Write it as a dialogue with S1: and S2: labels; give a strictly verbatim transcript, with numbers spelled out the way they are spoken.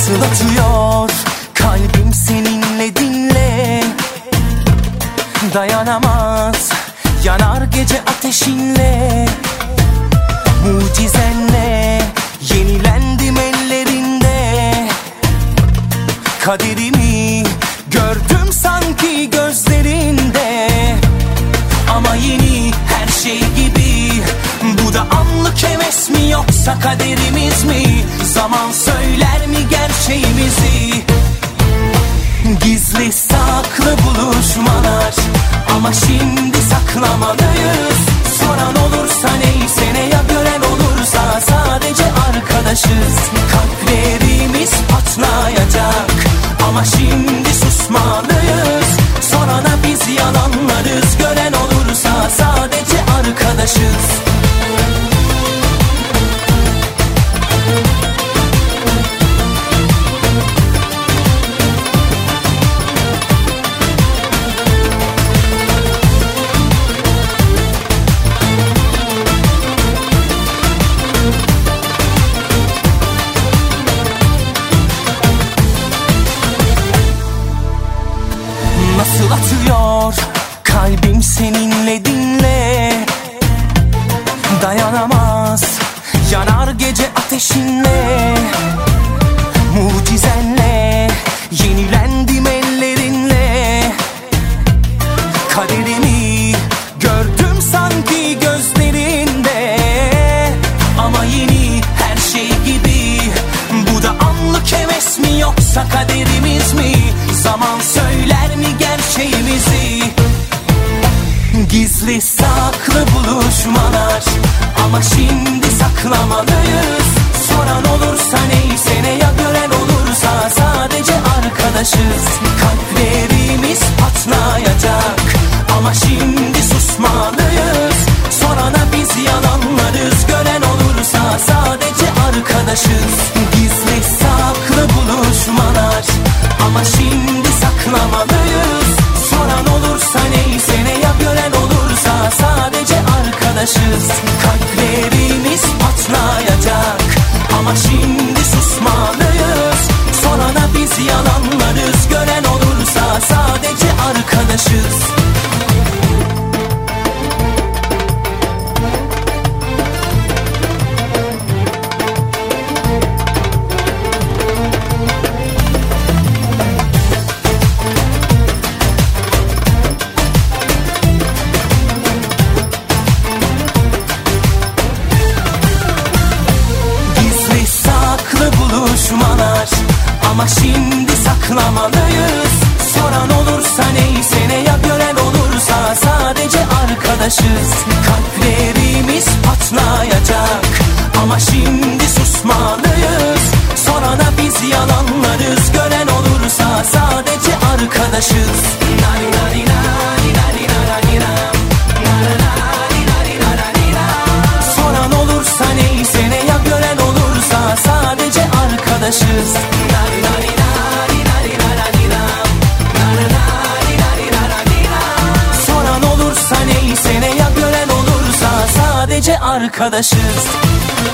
S1: Nasıl atıyor kalbim seninle, dinle. Dayanamaz yanar gece ateşinle. Mucizenle yenilendim ellerinde. Kaderimi gördüm sanki gözlerinde. Ama yeni her şey gibi, bu da anlık heves mi yoksa kaderimiz mi? Zaman söyler mi gerçeğimizi? Gizli saklı buluşmalar, ama şimdi saklamalıyız. Soran olursa neyse, ne ya gören olursa sadece arkadaşız. Kalplerimiz patlayacak, ama şimdi susmalıyız. Sorana biz yalanlarız, gören olursa sadece arkadaşız. Nasıl atıyor kalbim seninle, dinle. Dayanamaz yanar gece ateşinle. Mucizenle yenilendim ellerinle. Kaderimi gördüm sanki gözlerinde. Ama yeni her şey gibi, bu da anlık heves mi yoksa kaderimiz mi? Zaman söyler mi gerçeğimizi? Gizli saklı buluşmalar, ama şimdi saklamalıyız. Soran olursa neyse, ne ya gören olursa sadece arkadaşız. Kalplerimiz patlayacak, ama şimdi susmalıyız. Sorana biz yalanlarız, gören olursa sadece arkadaşız. Gizli saklı buluşmalar, ama şimdi saklamalıyız. Soran olursa neyse, ne ya gören olursa sadece arkadaşız. Kalplerimiz patlayacak, ama şimdi susmalıyız. Sorana biz yalanlarız, gören olursa sadece arkadaşız. Ama şimdi saklamalıyız. Soran olursa neyse, ne ya gören olursa sadece arkadaşız. Kalplerimiz patlayacak, ama şimdi susmalıyız. Sorana biz yalanlarız, gören olursa sadece arkadaşız. Soran olursa neyse, ne ya gören olursa sadece arkadaşız. Soran olursa neyse, ne ya gören olursa sadece arkadaşız.